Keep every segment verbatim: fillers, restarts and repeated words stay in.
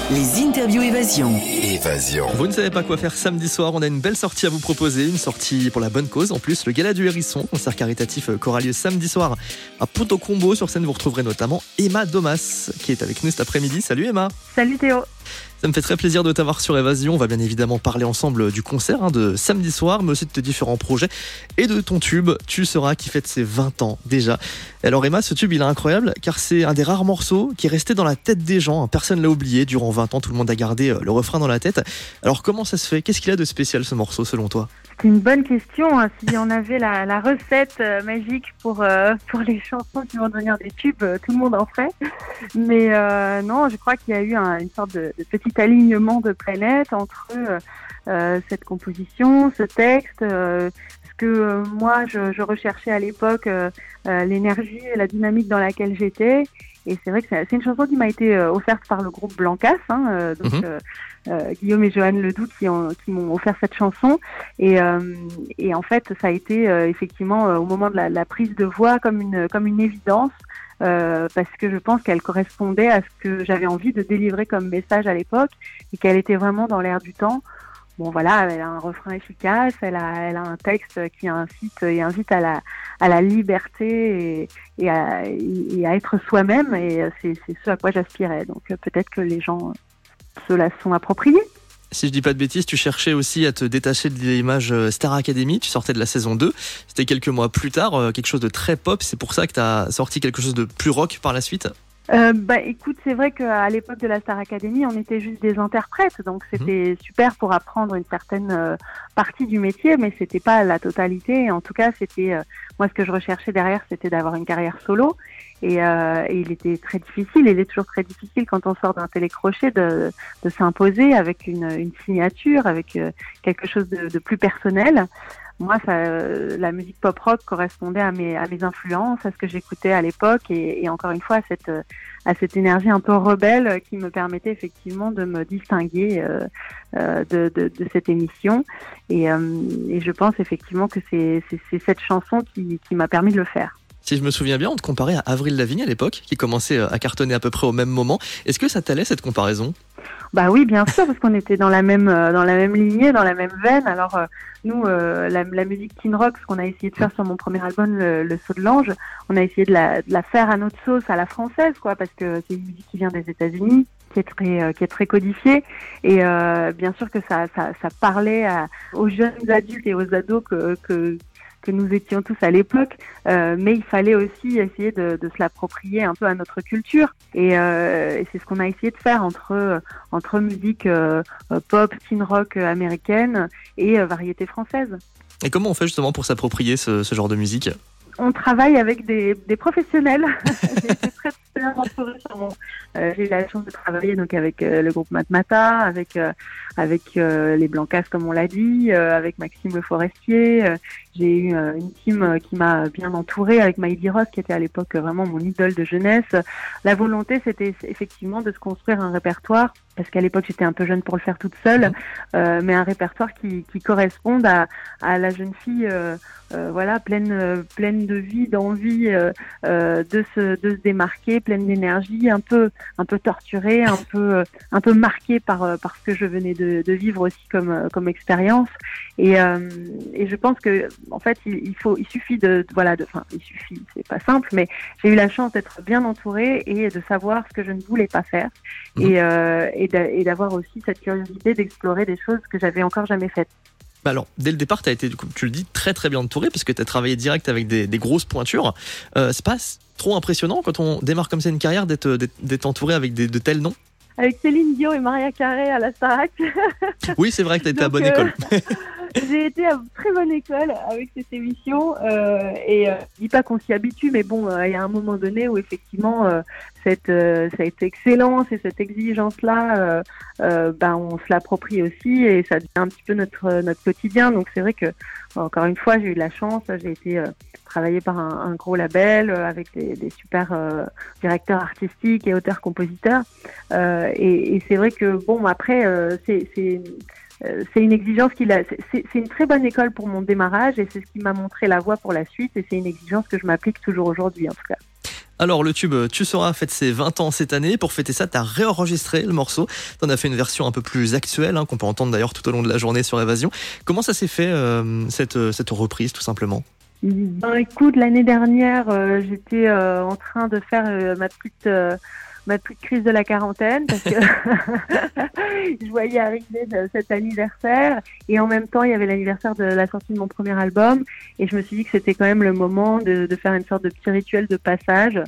Les interviews Évasion. Évasion. Vous ne savez pas quoi faire samedi soir, on a une belle sortie à vous proposer, une sortie pour la bonne cause. En plus, le Gala du Hérisson, concert caritatif qui aura lieu samedi soir à Ponto-Combo. Sur scène, vous retrouverez notamment Emma Domas, qui est avec nous cet après-midi. Salut Emma. Salut Théo. Ça me fait très plaisir de t'avoir sur Évasion. On va bien évidemment parler ensemble du concert hein, de samedi soir, mais aussi de tes différents projets et de ton tube, Tu seras, qui fête ses vingt ans déjà. Et alors Emma, ce tube il est incroyable car c'est un des rares morceaux qui est resté dans la tête des gens. Personne l'a oublié. Durant vingt ans, tout le monde a gardé le refrain dans la tête. Alors comment ça se fait ? Qu'est-ce qu'il a de spécial ce morceau selon toi ? C'est une bonne question. Si on avait la, la recette euh, magique pour, euh, pour les chansons qui vont devenir des tubes, euh, tout le monde en ferait. Mais euh, non, je crois qu'il y a eu un, une sorte de, de petit alignement de planètes entre euh, cette composition, ce texte, euh, ce que euh, moi je, je recherchais à l'époque, euh, euh, l'énergie et la dynamique dans laquelle j'étais. Et c'est vrai que c'est, c'est une chanson qui m'a été euh, offerte par le groupe Blancas, hein, euh, donc mmh. euh, euh, Guillaume et Joanne Ledoux qui, ont, qui m'ont offert cette chanson. Et, euh, et en fait, ça a été euh, effectivement euh, au moment de la, la prise de voix comme une, comme une évidence, euh, parce que je pense qu'elle correspondait à ce que j'avais envie de délivrer comme message à l'époque et qu'elle était vraiment dans l'air du temps. Bon voilà, elle a un refrain efficace, elle a, elle a un texte qui incite et invite à la, à la liberté et, et, à, et à être soi-même, et c'est, c'est ce à quoi j'aspirais. Donc peut-être que les gens se la sont appropriés. Si je dis pas de bêtises, tu cherchais aussi à te détacher de l'image Star Academy, tu sortais de la saison deux, c'était quelques mois plus tard, quelque chose de très pop, c'est pour ça que tu as sorti quelque chose de plus rock par la suite ? Euh, bah écoute, c'est vrai qu'à l'époque de la Star Academy, on était juste des interprètes, donc c'était mmh. super pour apprendre une certaine euh, partie du métier, mais c'était pas la totalité. Et en tout cas, c'était euh, moi ce que je recherchais derrière, c'était d'avoir une carrière solo. Et, euh, et il était très difficile, il est toujours très difficile quand on sort d'un télécrochet de, de s'imposer avec une, une signature, avec euh, quelque chose de, de plus personnel. Moi, ça, euh, la musique pop-rock correspondait à mes, à mes influences, à ce que j'écoutais à l'époque, et, et encore une fois, à cette, à cette énergie un peu rebelle qui me permettait effectivement de me distinguer euh, euh, de, de, de cette émission. Et, euh, et je pense effectivement que c'est, c'est, c'est cette chanson qui, qui m'a permis de le faire. Si je me souviens bien, on te comparait à Avril Lavigne à l'époque, qui commençait à cartonner à peu près au même moment. Est-ce que ça t'allait cette comparaison ? Bah oui, bien sûr, parce qu'on était dans la même dans la même lignée, dans la même veine. Alors euh, nous, euh, la, la musique teen rock, ce qu'on a essayé de faire sur mon premier album, le, le Saut de l'Ange, on a essayé de la, de la faire à notre sauce, à la française, quoi, parce que c'est une musique qui vient des États-Unis, qui est très euh, qui est très codifiée, et euh, bien sûr que ça ça, ça parlait à, aux jeunes adultes et aux ados que que que nous étions tous à l'époque, euh, mais il fallait aussi essayer de, de se l'approprier un peu à notre culture, et, euh, et c'est ce qu'on a essayé de faire entre entre musique euh, pop, teen rock américaine et euh, variété française. Et comment on fait justement pour s'approprier ce, ce genre de musique ? On travaille avec des, des professionnels. J'ai été très bien entourée sur mon. Euh, j'ai eu la chance de travailler donc avec euh, le groupe Matmata, avec euh, avec euh, les Blancas comme on l'a dit, euh, avec Maxime Le Forestier. Euh, j'ai eu euh, une team qui m'a bien entourée avec Maïdi Ross qui était à l'époque vraiment mon idole de jeunesse. La volonté c'était effectivement de se construire un répertoire, parce qu'à l'époque j'étais un peu jeune pour le faire toute seule, euh, mais un répertoire qui, qui corresponde à, à la jeune fille euh, euh, voilà pleine euh, pleine de vie, d'envie euh, euh, de se de se démarquer, pleine d'énergie, un peu un peu torturée, un peu un peu marquée par par ce que je venais de, de vivre aussi comme comme expérience. Et euh, et je pense que en fait il, il faut il suffit de, de voilà de enfin il suffit c'est pas simple, mais j'ai eu la chance d'être bien entourée et de savoir ce que je ne voulais pas faire, mmh. et euh, et et d'avoir aussi cette curiosité d'explorer des choses que j'avais encore jamais faites. Bah alors, dès le départ, tu as été, comme tu le dis, très très bien entouré, parce que tu as travaillé direct avec des, des grosses pointures. Euh, c'est pas trop impressionnant quand on démarre comme ça une carrière d'être, d'être, d'être entouré avec des, de tels noms ? Avec Céline Dion et Maria Carré à la Starac. Oui, c'est vrai que tu as été Donc, à bonne euh, école. J'ai été à très bonne école avec cette émission, euh, et euh, je dis pas qu'on s'y habitue, mais bon, il euh, y a un moment donné où effectivement euh, cette euh, cette excellence et cette exigence là, euh, euh, ben on se l'approprie aussi, et ça devient un petit peu notre notre quotidien. Donc c'est vrai que encore une fois, j'ai eu de la chance, j'ai été euh, travaillée par un, un gros label euh, avec des, des super euh, directeurs artistiques et auteurs-compositeurs, euh, et, et c'est vrai que bon après euh, c'est c'est Euh, c'est une exigence qu'il a. C'est, c'est une très bonne école pour mon démarrage, et c'est ce qui m'a montré la voie pour la suite, et c'est une exigence que je m'applique toujours aujourd'hui en tout cas. Alors le tube Tu seras fête ses vingt ans cette année. Pour fêter ça, tu as réenregistré le morceau. Tu en as fait une version un peu plus actuelle, hein, qu'on peut entendre d'ailleurs tout au long de la journée sur Évasion. Comment ça s'est fait, euh, cette, cette reprise tout simplement ? Ben écoute, l'année dernière, euh, j'étais euh, en train de faire euh, ma petite... Euh, ma petite crise de la quarantaine parce que je voyais arriver de cet anniversaire et en même temps il y avait l'anniversaire de la sortie de mon premier album et je me suis dit que c'était quand même le moment de, de faire une sorte de petit rituel de passage.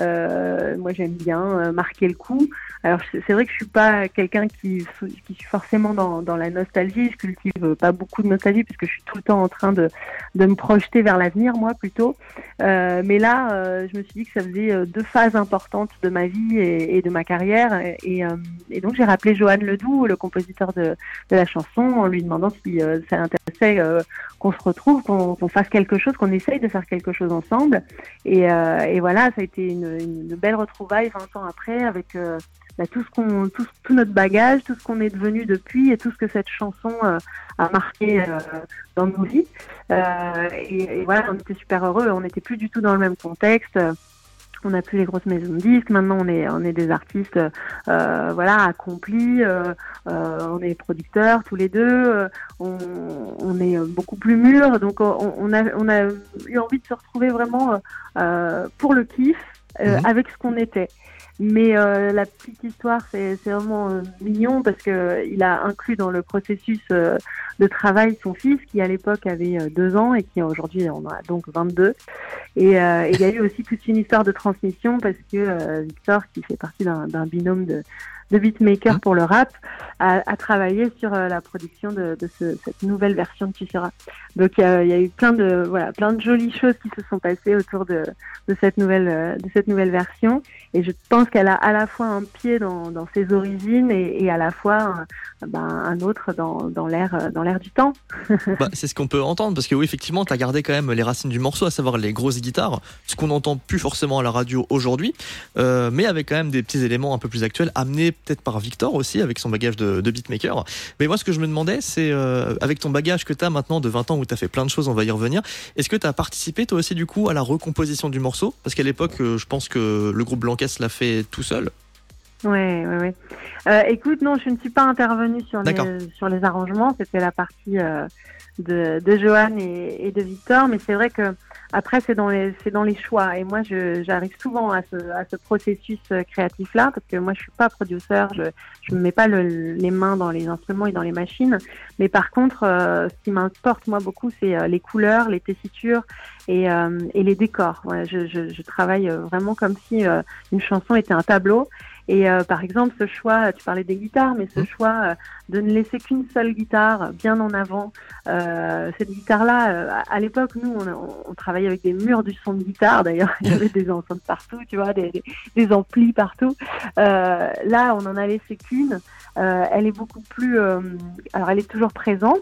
Euh, moi j'aime bien euh, marquer le coup. Alors c'est vrai que je suis pas quelqu'un qui, qui suis forcément dans, dans la nostalgie, je cultive pas beaucoup de nostalgie puisque je suis tout le temps en train de, de me projeter vers l'avenir moi plutôt. Euh, mais là euh, je me suis dit que ça faisait deux phases importantes de ma vie et, et de ma carrière et, et, euh, et donc j'ai rappelé Johan Ledoux, le compositeur de, de la chanson, en lui demandant si euh, ça l'intéressait euh, qu'on se retrouve, qu'on, qu'on fasse quelque chose, qu'on essaye de faire quelque chose ensemble et, euh, et voilà, ça a été une, une belle retrouvaille vingt ans après avec euh, bah, tout ce qu'on, tout, tout notre bagage, tout ce qu'on est devenu depuis et tout ce que cette chanson euh, a marqué euh, dans nos vies. Euh, et, et voilà, on était super heureux, on n'était plus du tout dans le même contexte. On n'a plus les grosses maisons de disques. Maintenant, on est, on est des artistes, euh, voilà, accomplis. Euh, euh, on est producteurs tous les deux. Euh, on, on est beaucoup plus mûrs. Donc, on, on a, on a eu envie de se retrouver vraiment euh, pour le kiff, euh, mmh. avec ce qu'on était. Mais euh, la petite histoire, c'est, c'est vraiment euh, mignon parce que il a inclus dans le processus euh, de travail son fils qui à l'époque avait euh, deux ans et qui aujourd'hui en a donc vingt-deux. Et euh, il y a eu aussi toute une histoire de transmission parce que euh, Victor, qui fait partie d'un, d'un binôme de, de beatmakers pour le rap, a, a travaillé sur euh, la production de, de ce, cette nouvelle version de Tu seras. Donc il y a, il y a eu plein de voilà plein de jolies choses qui se sont passées autour de, de cette nouvelle euh, de cette nouvelle version. Et je pense qu'elle a à la fois un pied dans, dans ses origines et, et à la fois un, ben, un autre dans, dans l'air dans l'air du temps. Bah, c'est ce qu'on peut entendre parce que oui, effectivement, tu as gardé quand même les racines du morceau, à savoir les grosses guitares, ce qu'on n'entend plus forcément à la radio aujourd'hui, euh, mais avec quand même des petits éléments un peu plus actuels, amenés peut-être par Victor aussi, avec son bagage de, de beatmaker. Mais moi, ce que je me demandais, c'est euh, avec ton bagage que tu as maintenant de vingt ans où tu as fait plein de choses, on va y revenir, est-ce que tu as participé toi aussi du coup à la recomposition du morceau ? Parce qu'à l'époque, euh, je pense que le groupe Blancas l'a fait tout seul. Ouais, ouais, ouais. Euh, écoute, non, je ne suis pas intervenue sur les, sur les arrangements. C'était la partie euh, de, de Johan et, et de Victor. Mais c'est vrai que après, c'est dans les, c'est dans les choix. Et moi, je, j'arrive souvent à ce, à ce processus créatif-là parce que moi, je suis pas producteur. Je, je me mets pas le, les mains dans les instruments et dans les machines. Mais par contre, euh, ce qui m'importe moi beaucoup, c'est euh, les couleurs, les tessitures et, euh, et les décors. Ouais, je, je, je travaille vraiment comme si euh, une chanson était un tableau. Et euh, par exemple, ce choix, tu parlais des guitares, mais ce choix euh, de ne laisser qu'une seule guitare bien en avant. Euh, cette guitare-là, euh, à l'époque, nous, on, on travaillait avec des murs du son de guitare. D'ailleurs, il y avait des enceintes partout, tu vois, des, des, des amplis partout. Euh, là, on en a laissé qu'une. Euh, elle est beaucoup plus... Euh, alors, elle est toujours présente.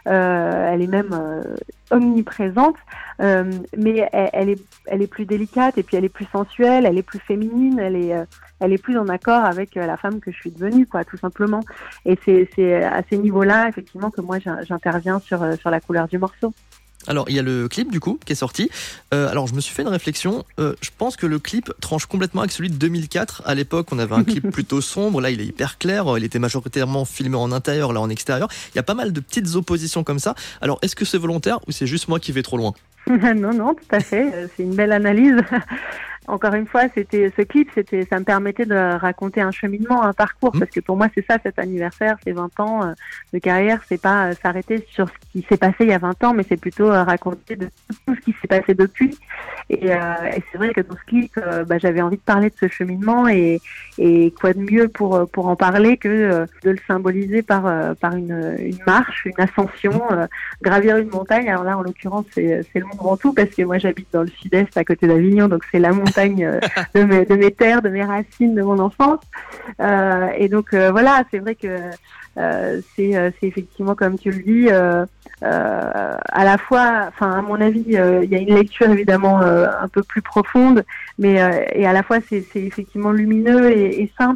Euh, elle est même euh, omniprésente. Euh, mais elle, elle, est, elle est plus délicate et puis elle est plus sensuelle, elle est plus féminine, elle est... Euh, elle est plus en accord avec la femme que je suis devenue, quoi, tout simplement. Et c'est, c'est à ces niveaux-là, effectivement, que moi, j'interviens sur, sur la couleur du morceau. Alors, il y a le clip, du coup, qui est sorti. Euh, alors, je me suis fait une réflexion. Euh, je pense que le clip tranche complètement avec celui de deux mille quatre. À l'époque, on avait un clip plutôt sombre. Là, il est hyper clair. Il était majoritairement filmé en intérieur, là, en extérieur. Il y a pas mal de petites oppositions comme ça. Alors, est-ce que c'est volontaire ou c'est juste moi qui vais trop loin ? Non, non, tout à fait. C'est une belle analyse. Encore une fois, c'était ce clip, c'était, ça me permettait de raconter un cheminement, un parcours, parce que pour moi, c'est ça, cet anniversaire, ces vingt ans euh, de carrière, c'est pas euh, s'arrêter sur ce qui s'est passé il y a vingt ans, mais c'est plutôt euh, raconter de tout ce qui s'est passé depuis. Et, euh, et c'est vrai que dans ce clip, euh, bah, j'avais envie de parler de ce cheminement, et, et quoi de mieux pour pour en parler que euh, de le symboliser par euh, par une une marche, une ascension, euh, gravir une montagne. Alors là, en l'occurrence, c'est c'est le Mont Ventoux, parce que moi, j'habite dans le sud-est, à côté d'Avignon, donc c'est la montagne de mes, de mes terres, de mes racines, de mon enfance. Euh, et donc euh, voilà, c'est vrai que euh, c'est, c'est effectivement, comme tu le dis, euh, euh, à la fois, enfin à mon avis, euh, il y a une lecture évidemment euh, un peu plus profonde, mais euh, et à la fois c'est, c'est effectivement lumineux et, et simple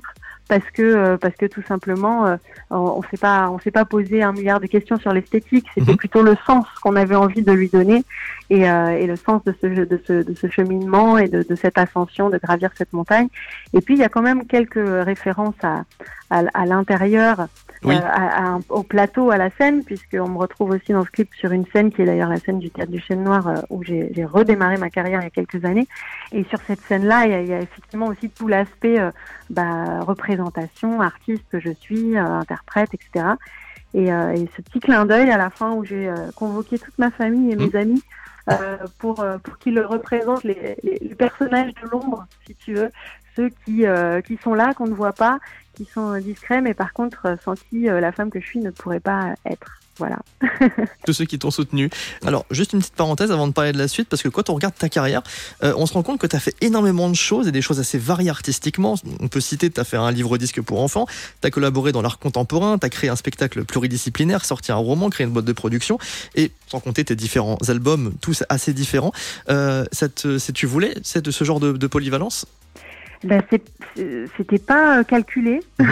parce que euh, parce que tout simplement euh, on, on s'est pas on s'est pas posé un milliard de questions sur l'esthétique, c'était mmh. plutôt le sens qu'on avait envie de lui donner et, euh, et le sens de ce de ce de ce cheminement et de, de cette ascension, de gravir cette montagne. Et puis il y a quand même quelques références à à, à l'intérieur, oui. euh, à, à, au plateau, à la scène, puisqu'on me retrouve aussi dans ce clip sur une scène qui est d'ailleurs la scène du Théâtre du Chêne Noir euh, où j'ai, j'ai redémarré ma carrière il y a quelques années. Et sur cette scène-là, il y a, il y a effectivement aussi tout l'aspect euh, bah, représentation, artiste que je suis, euh, interprète, et cetera. Et, euh, et ce petit clin d'œil à la fin où j'ai euh, convoqué toute ma famille et mes mmh. amis euh, pour, euh, pour qu'ils représentent les, les, les personnages de l'ombre, si tu veux, ceux qui, euh, qui sont là, qu'on ne voit pas, qui sont discrets, mais par contre, sans qui euh, la femme que je suis ne pourrait pas être. Voilà. Tous ceux qui t'ont soutenu. Alors, juste une petite parenthèse avant de parler de la suite, parce que quand on regarde ta carrière, euh, on se rend compte que tu as fait énormément de choses et des choses assez variées artistiquement. On peut citer, tu as fait un livre-disque pour enfants, tu as collaboré dans l'art contemporain, tu as créé un spectacle pluridisciplinaire, sorti un roman, créé une boîte de production, et sans compter tes différents albums, tous assez différents. Euh, ça te, c'est, tu voulais c'est de ce genre de, de polyvalence ? Ben c'est, c'était pas calculé, mmh.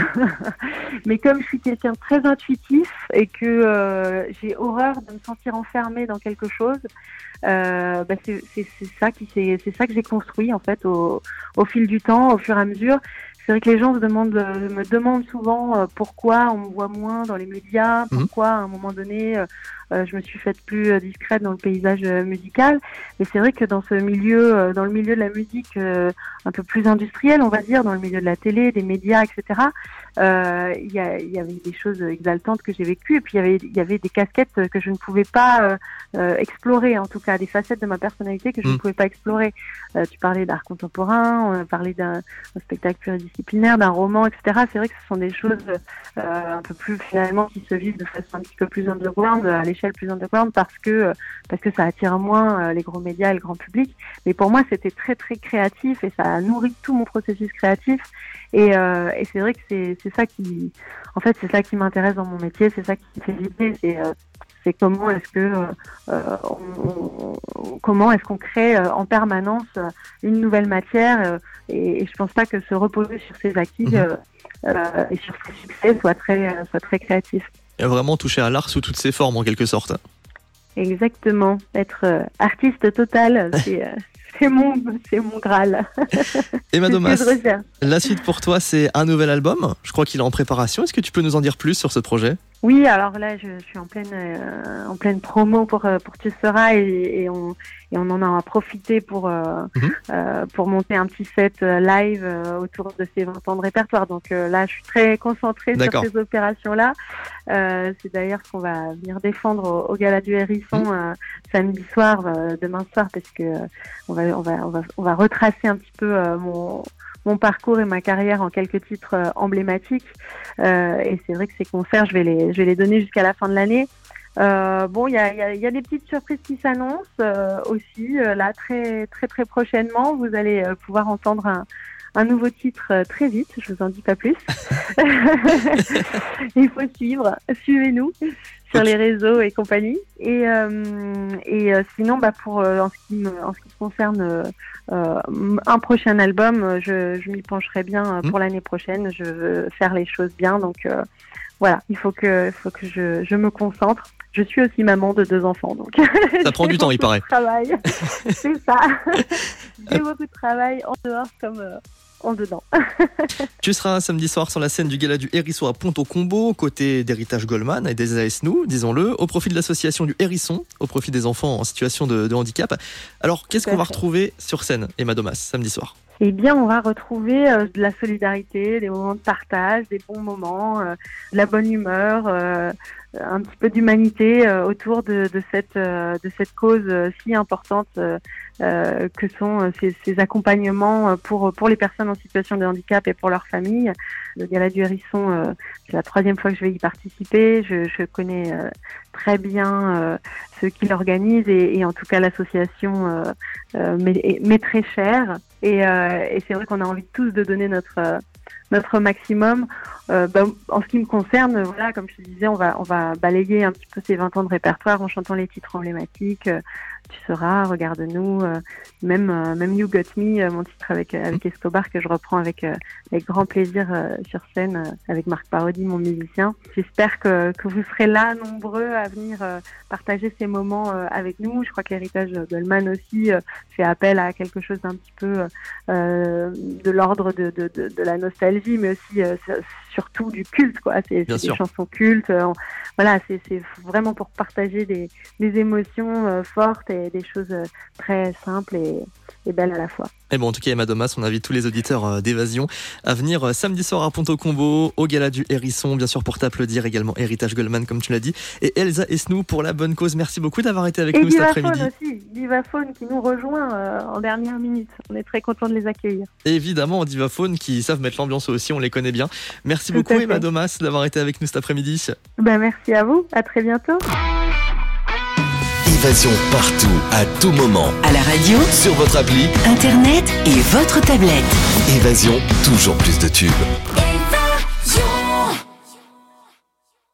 mais comme je suis quelqu'un de très intuitif et que euh, j'ai horreur de me sentir enfermée dans quelque chose, euh, ben c'est, c'est, c'est ça qui c'est, c'est ça que j'ai construit en fait au, au fil du temps, au fur et à mesure. C'est vrai que les gens se demandent, me demandent souvent pourquoi on me voit moins dans les médias, pourquoi à un moment donné euh, je me suis faite plus discrète dans le paysage musical. Et c'est vrai que dans ce milieu, dans le milieu de la musique euh, un peu plus industriel, on va dire, dans le milieu de la télé, des médias, et cetera, euh, il y, a, il y avait des choses exaltantes que j'ai vécues et puis il y avait, il y avait des casquettes que je ne pouvais pas euh, euh, explorer, en tout cas des facettes de ma personnalité que je mmh. ne pouvais pas explorer. Euh, tu parlais d'art contemporain, on a parlé d'un, d'un spectacle pluridisciplinaire, d'un roman, et cetera. C'est vrai que ce sont des choses euh, un peu plus finalement qui se vivent de façon un petit peu plus underground, à l'échelle plus underground, parce que parce que ça attire moins euh, les gros médias et le grand public. Mais pour moi, c'était très très créatif et ça a nourri tout mon processus créatif. Et, euh, et c'est vrai que c'est c'est ça qui, en fait, c'est ça qui m'intéresse dans mon métier, c'est ça qui me fait vibrer, c'est euh, c'est comment est-ce que euh, on, on, comment est-ce qu'on crée euh, en permanence euh, une nouvelle matière euh, et, et je pense pas que se reposer sur ses acquis euh, euh, et sur ses succès soit très euh, soit très créatif. Et vraiment toucher à l'art sous toutes ses formes en quelque sorte. Exactement, être euh, artiste total, c'est euh, c'est mon c'est mon Graal. Emma Domas, la suite pour toi, c'est un nouvel album. Je crois qu'il est en préparation. Est-ce que tu peux nous en dire plus sur ce projet ? Oui, alors là, je, je suis en pleine euh, en pleine promo pour pour Tu seras et, et on et on en a profité pour euh, mm-hmm. euh, pour monter un petit set live euh, autour de ces vingt ans de répertoire. Donc euh, là, je suis très concentrée D'accord. sur ces opérations-là. Euh, c'est d'ailleurs ce qu'on va venir défendre au, au Gala du Hérisson mm-hmm. euh, samedi soir, euh, demain soir, parce que euh, on va on va on va on va retracer un petit peu euh, mon mon parcours et ma carrière en quelques titres euh, emblématiques. Euh, et c'est vrai que ces concerts, je vais les, je vais les donner jusqu'à la fin de l'année. Euh, bon, il y a, y, a, y a des petites surprises qui s'annoncent euh, aussi. Euh, là, très, très, très prochainement, vous allez euh, pouvoir entendre un, un nouveau titre euh, très vite. Je vous en dis pas plus. Il faut suivre. Suivez-nous sur les réseaux et compagnie. Et, euh, et euh, sinon, bah pour euh, en ce qui me, en ce qui concerne euh, un prochain album, je, je m'y pencherai bien euh, pour mmh. l'année prochaine. Je veux faire les choses bien, donc euh, voilà, il faut que, il faut que je, je me concentre. Je suis aussi maman de deux enfants, donc ça prend du temps, il paraît. Travail, c'est ça. J'ai beaucoup de travail en dehors comme. Euh, en dedans. Tu seras samedi soir sur la scène du Gala du Hérisson à Pont-au-Combo, aux côtés d'Héritage Goldman et des A S Nous, disons-le, au profit de l'association du Hérisson, au profit des enfants en situation de, de handicap. Alors, qu'est-ce qu'on va retrouver sur scène, Emma Domas, samedi soir ? Eh bien, on va retrouver euh, de la solidarité, des moments de partage, des bons moments, euh, de la bonne humeur, euh, un petit peu d'humanité euh, autour de, de cette euh, de cette cause euh, si importante euh, euh, que sont euh, ces, ces accompagnements pour pour les personnes en situation de handicap et pour leurs familles. Le Gala du Hérisson, euh, c'est la troisième fois que je vais y participer. Je, je connais euh, très bien euh, ceux qui l'organisent et, et en tout cas l'association euh, euh, m'est, m'est très chère. Et, euh, et c'est vrai qu'on a envie tous de donner notre euh, notre maximum. Euh, bah, en ce qui me concerne, voilà, comme je te disais, on va on va balayer un petit peu ces vingt ans de répertoire en chantant les titres emblématiques. Euh, tu seras, regarde-nous. Euh, même euh, même You Got Me, euh, mon titre avec avec Escobar que je reprends avec euh, avec grand plaisir euh, sur scène euh, avec Marc Parodi, mon musicien. J'espère que que vous serez là nombreux à venir euh, partager ces moments euh, avec nous. Je crois que l'héritage Goldman aussi euh, fait appel à quelque chose d'un petit peu euh, de l'ordre de, de de de la nostalgie, mais aussi euh, surtout du culte, quoi. C'est, c'est des chansons cultes. Euh, on, voilà, c'est c'est vraiment pour partager des des émotions euh, fortes et des choses euh, très simples et, et belles à la fois. Et bon, en tout cas, Emma Domas, on invite tous les auditeurs d'Évasion à venir samedi soir à Ponto Combo, au Gala du Hérisson, bien sûr, pour t'applaudir, également Héritage Goldman, comme tu l'as dit, et Elsa Esnou pour la bonne cause. Merci beaucoup d'avoir été avec et nous cet après-midi. Et Divaphone aussi, Divaphone qui nous rejoint euh, en dernière minute. On est très contents de les accueillir. Et évidemment, Divaphone qui savent mettre l'ambiance aussi, on les connaît bien. Merci Tout beaucoup, Emma Domas, d'avoir été avec nous cet après-midi. Ben, merci à vous, à très bientôt. Évasion partout, à tout moment. À la radio, sur votre appli, internet et votre tablette. Évasion, toujours plus de tubes.